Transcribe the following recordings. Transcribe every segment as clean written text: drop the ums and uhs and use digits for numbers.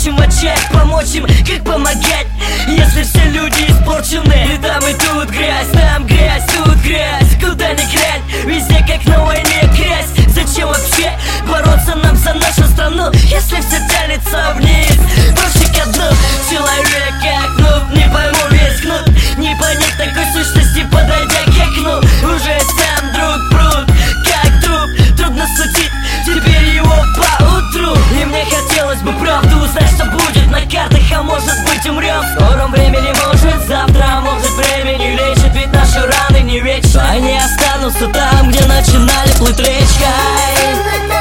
Хочем в очах помочь им, как помогать, если все люди испорчены. И там и тут грязь, там грязь, тут грязь. Куда ни глянь, везде как на войне грязь. Зачем вообще бороться нам за нашу страну, если все тянется вниз? Проще ко дну, человек как нуб, не пойму весь кнут, не понять такой сущности, подойдя к окну. Уже сам друг пруд, как труп, трудно судить теперь его поутру. И мне хотелось бы правду узнать, что будет на картах, а может быть умрем в скором времени, может завтра, может время не лечит, ведь наши раны не вечны. Они останутся там, где начинали плыть речкой.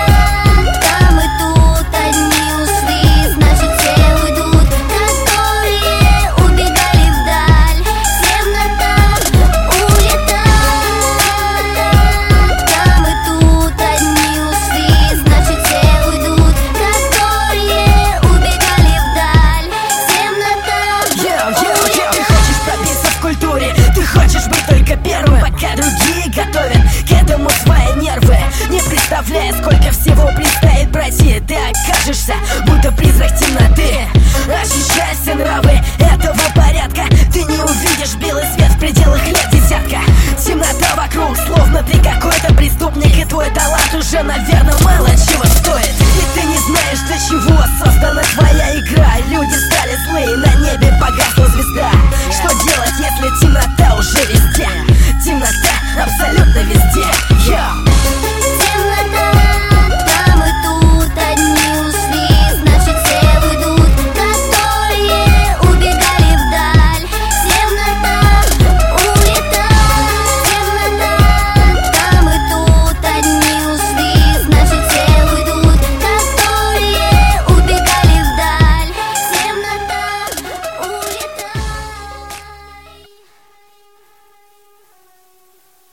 Ты хочешь быть только первым, пока другие готовят к этому свои нервы. Не представляя, сколько всего предстоит пройти, ты окажешься, будто призрак темноты. Ощущая все нравы этого порядка, ты не увидишь белый свет в пределах лет десятка. Темнота вокруг, словно ты какой-то преступник, и твой талант уже, наверное, мало чего стоит. И ты не знаешь, для чего создана твоя игра. Люди стали злые, на небе погасло